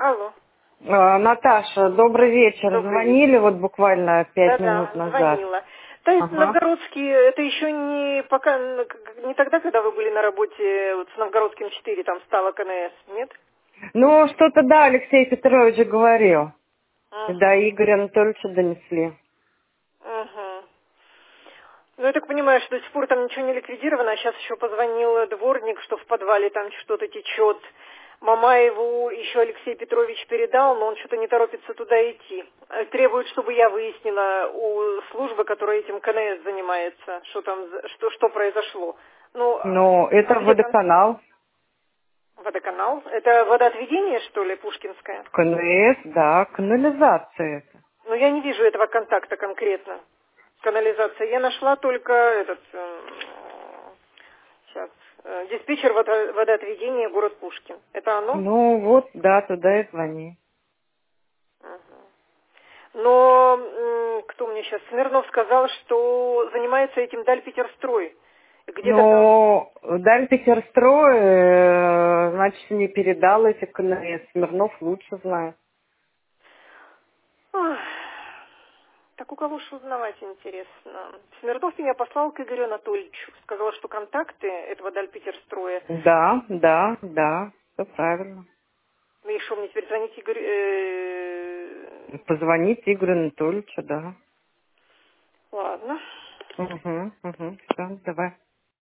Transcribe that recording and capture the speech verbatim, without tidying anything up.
Алло. А, Наташа, добрый вечер. Добрый Звонили вечер. вот буквально пять Да-да, минут назад. звонила. То есть Ага. новгородский, это еще не пока, не тогда, когда вы были на работе вот с Новгородским четыре, там стало КНС, нет? Ну, что-то да, Алексей Петрович говорил. Да, Угу. Игорь Анатольевича донесли. Угу. Ну, я так понимаю, что до сих пор там ничего не ликвидировано, а сейчас еще позвонил дворник, что в подвале там что-то течет. Мамаеву еще Алексей Петрович передал, но он что-то не торопится туда идти. Э, Требует, чтобы я выяснила у службы, которая этим КНС занимается, что там, за- что, что произошло. Ну, а Ну, это где-то водоканал. водоканал. Это водоотведение, что ли, Пушкинское? КНС, да, канализация это. Но я не вижу этого контакта конкретно. Канализация. Я нашла только этот, э, сейчас, э, диспетчер водо- водоотведения город Пушкин. Это оно? Ну, вот, да, туда и звони. Мгм. Но м, кто мне сейчас? Смирнов сказал, что занимается этим Дальпетерстрой. Где-то там... Ну, Даль Петерстрой, э, значит, не передал эти КНС. Смирнов лучше знает. Ах, так у кого ж узнавать интересно? Смирнов меня послал к Игорю Анатольевичу. Сказал, что контакты этого Дальпетерстроя. Да, да, да, все правильно. Ну и что мне теперь звонить Игорь... э, Позвонить Игорю Анатольевичу, да. Ладно. Угу, угу, все, давай.